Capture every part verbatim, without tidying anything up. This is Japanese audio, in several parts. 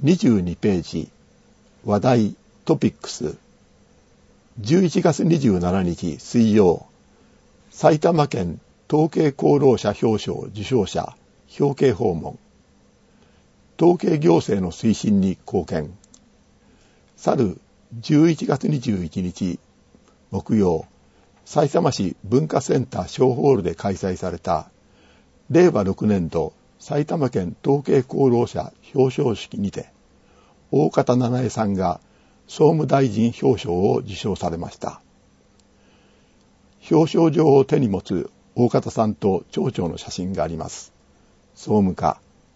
にじゅうにページ、話題トピックス。じゅういちがつにじゅうしちにち水曜、埼玉県統計功労者表彰受賞者表敬訪問。統計行政の推進に貢献。去るじゅういちがつにじゅういちにち木曜、さいたま市文化センター小ホールで開催されたれいわろくねんど埼玉県統計功労者表彰式にて、大方七重さんが総務大臣表彰を受賞されました。表彰状を手に持つ大方さんと町長の写真があります。総務課。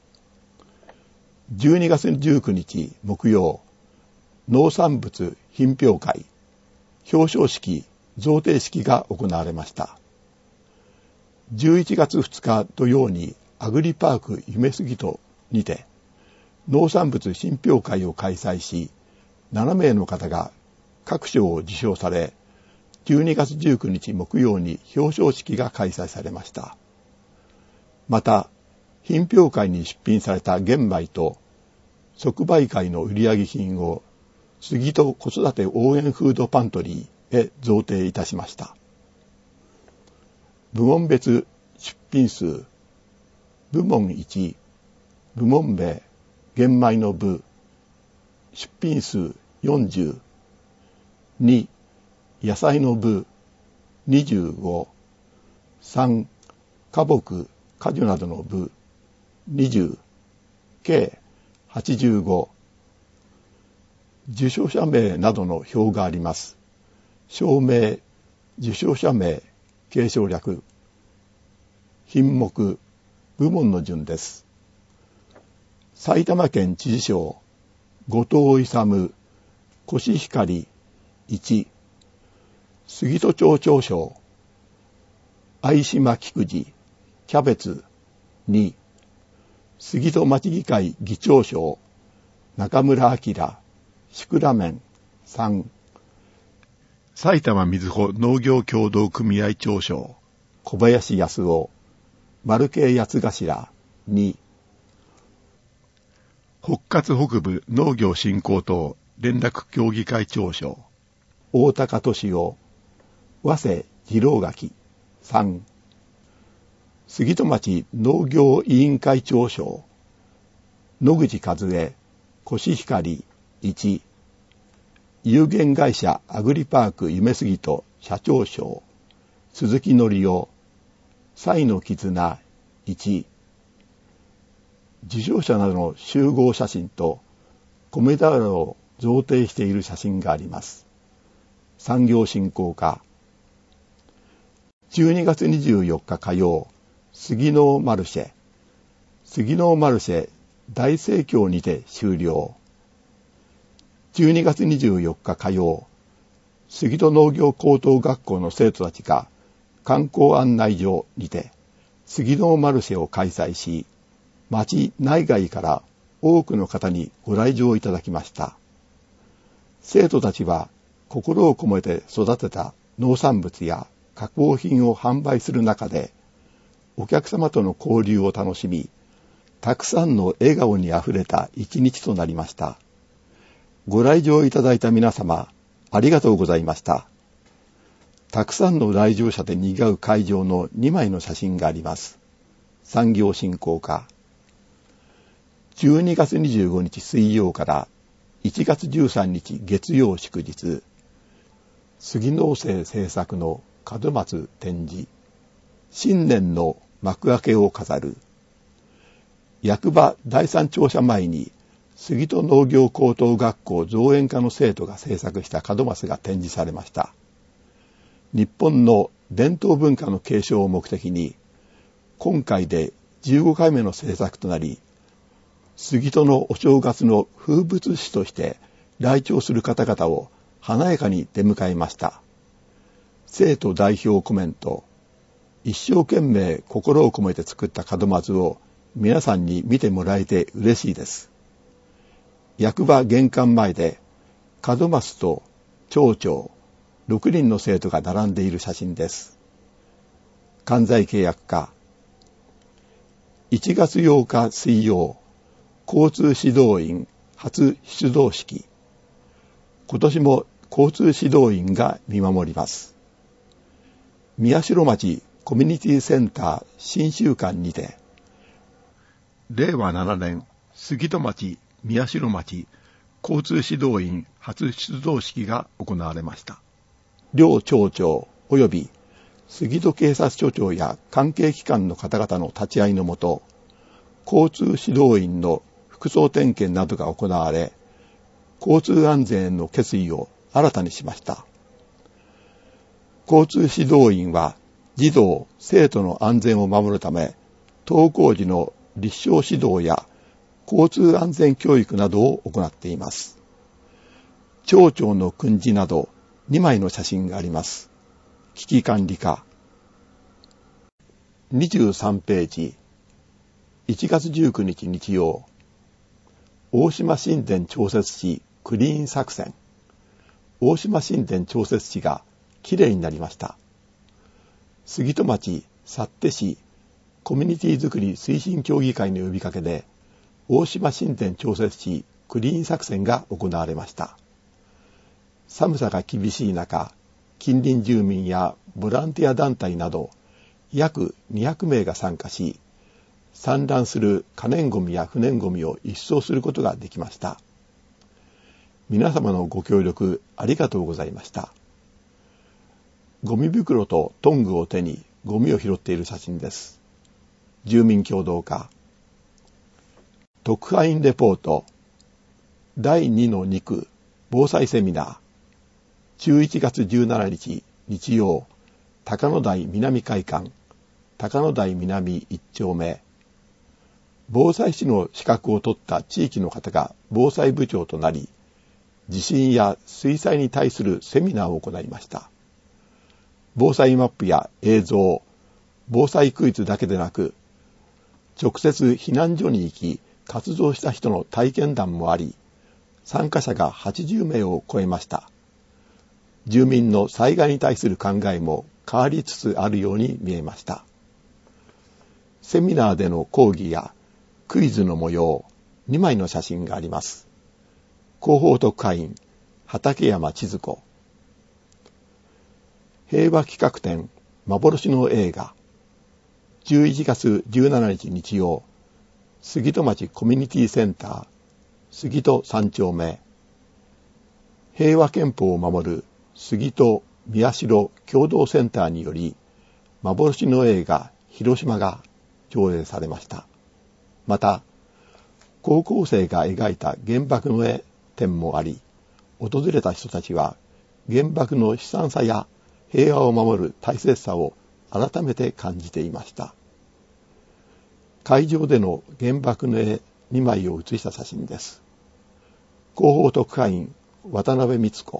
じゅうにがつじゅうくにち木曜、農産物品評会、表彰式、贈呈式が行われました。じゅういちがつふつか土曜にアグリパーク夢すぎとにて農産物品評会を開催し、ななめいの方が各賞を受賞され、じゅうにがつじゅうくにち木曜に表彰式が開催されました。また、品評会に出品された玄米と即売会の売上品を杉戸子育て応援フードパントリーへ贈呈いたしました。部門別出品数。部門いち、部門名、玄米の部、出品数よんじゅう。に、野菜の部、にじゅうご。さん、花木、果樹などの部、にじゅう。計はちじゅうご。受賞者名などの表があります。賞名、受賞者名、継承略、品目、部門の順です。埼玉県知事賞、後藤勇、コシヒカリいち、杉戸町長賞、相島菊次、キャベツに、杉戸町議会議長賞、中村明、シクラメンさん、埼玉みずほ農業協同組合長賞、小林康夫、丸系八頭に、北葛北部農業振興等連絡協議会長賞、大高俊夫、早瀬次郎垣さん、杉戸町農業委員会長賞、野口和恵、コシヒカリいち、有限会社アグリパーク夢すぎと社長賞、鈴木則夫、彩の絆いち、受賞者などの集合写真と米俵を贈呈している写真があります。産業振興課。じゅうにがつにじゅうよっか火曜、杉農マルシェ。杉農マルシェ大盛況にて終了。じゅうにがつにじゅうよっか火曜、杉戸農業高等学校の生徒たちが観光案内所にて杉農マルシェを開催し、町内外から多くの方にご来場いただきました。生徒たちは心を込めて育てた農産物や加工品を販売する中で、お客様との交流を楽しみ、たくさんの笑顔にあふれた一日となりました。ご来場いただいた皆様、ありがとうございました。たくさんの来場者で賑わう会場のにまいの写真があります。産業振興課。じゅうにがつにじゅうごにち水曜からいちがつじゅうさんにち月曜祝日、杉農政制作の門松展示、新年の幕開けを飾る。役場第三庁舎前に杉戸農業高等学校造園科の生徒が制作した門松が展示されました。日本の伝統文化の継承を目的に、今回でじゅうごかいめの制作となり、杉戸のお正月の風物詩として来庁する方々を華やかに出迎えました。生徒代表コメント、一生懸命心を込めて作った門松を皆さんに見てもらえて嬉しいです。役場玄関前で門松と町長ろくにんの生徒が並んでいる写真です。関西契約課。いちがつようか水曜、交通指導員初出動式。今年も交通指導員が見守ります。宮代町コミュニティセンター新習館にて、れいわななねん杉戸町宮代町交通指導員初出動式が行われました。両町長及び杉戸警察署長や関係機関の方々の立ち会いのもと、交通指導員の服装点検などが行われ、交通安全への決意を新たにしました。交通指導員は児童・生徒の安全を守るため、登校時の立正指導や交通安全教育などを行っています。町長の訓示などにまいの写真があります。危機管理課。にじゅうさんページ。いちがつじゅうくにち日曜。大島新田調節池クリーン作戦。大島新田調節池がきれいになりました。杉戸町幸手市コミュニティづくり推進協議会の呼びかけで、大島新田調節池クリーン作戦が行われました。寒さが厳しい中、近隣住民やボランティア団体など約にひゃくめいが参加し、散乱する可燃ごみや不燃ごみを一掃することができました。皆様のご協力ありがとうございました。ゴミ袋とトングを手にゴミを拾っている写真です。住民協同課。特派員レポートだいにのにく防災セミナーじゅういちがつじゅうしちにち日曜、高野台南会館高野台南いっちょうめ。防災士の資格を取った地域の方が防災部長となり、地震や水災に対するセミナーを行いました。防災マップや映像、防災クイズだけでなく、直接避難所に行き活動した人の体験談もあり、参加者がはちじゅうめいを超えました。住民の災害に対する考えも変わりつつあるように見えました。セミナーでの講義やクイズの模様、にまいの写真があります。広報特派員、畠山千鶴子。平和企画展、幻の映画。じゅういちがつじゅうしちにち日曜、杉戸町コミュニティセンター、杉戸さんちょうめ。平和憲法を守る杉戸宮代共同センターにより、幻の映画、広島が上映されました。また、高校生が描いた原爆の絵展もあり、訪れた人たちは原爆の悲惨さや平和を守る大切さを改めて感じていました。会場での原爆の絵にまいを写した写真です。広報特派員、渡辺光子。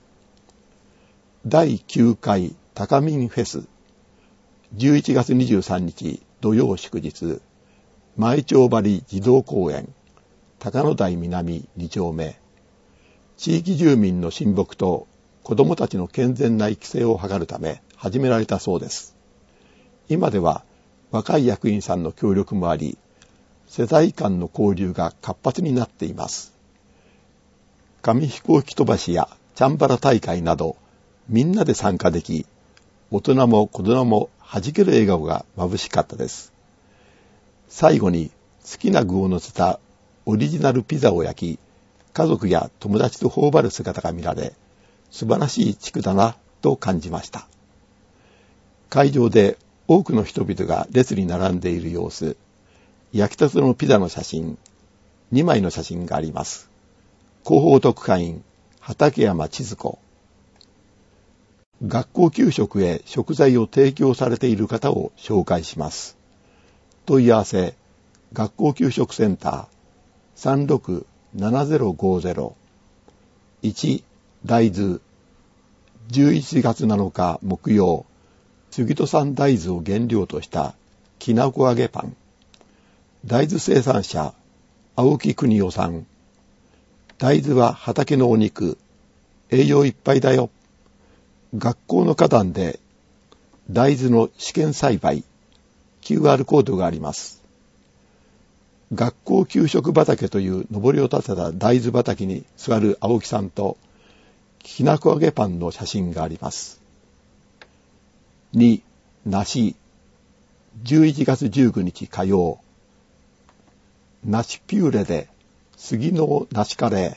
だいきゅうかい高民フェス。じゅういちがつにじゅうさんにち土曜祝日、前町張児童公園、高野台南にちょうめ。地域住民の親睦と子どもたちの健全な育成を図るため始められたそうです。今では若い役員さんの協力もあり、世代間の交流が活発になっています。紙飛行機飛ばしやチャンバラ大会など、みんなで参加でき、大人も子供も弾ける笑顔が眩しかったです。最後に好きな具を乗せたオリジナルピザを焼き、家族や友達と頬張る姿が見られ、素晴らしい地区だなと感じました。会場で多くの人々が列に並んでいる様子、焼きたてのピザの写真、にまいの写真があります。広報特派員、畠山千鶴子。学校給食へ食材を提供されている方を紹介します。問い合わせ、学校給食センター さんろくななゼロごゼロ。いち、大豆。じゅういちがつなのか木曜、杉戸産大豆を原料としたきなこ揚げパン。大豆生産者、青木邦夫さん。大豆は畑のお肉。栄養いっぱいだよ。学校の花壇で大豆の試験栽培。キューアール コードがあります。 学校給食畑という上りを立てた大豆畑に座る青木さんときなこ揚げパンの写真があります。に、梨。じゅういちがつじゅうくにち火曜。梨ピューレで杉の梨カレー。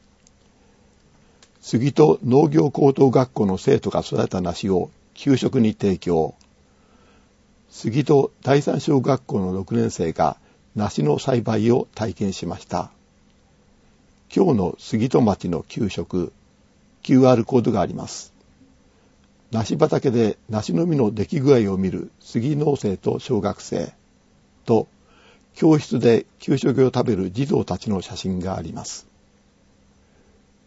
杉戸農業高等学校の生徒が育てた梨を給食に提供。杉戸第三小学校のろくねん生が梨の栽培を体験しました。今日の杉戸町の給食、キューアール コードがあります。梨畑で梨の実の出来具合を見る杉農生と小学生と、教室で給食を食べる児童たちの写真があります。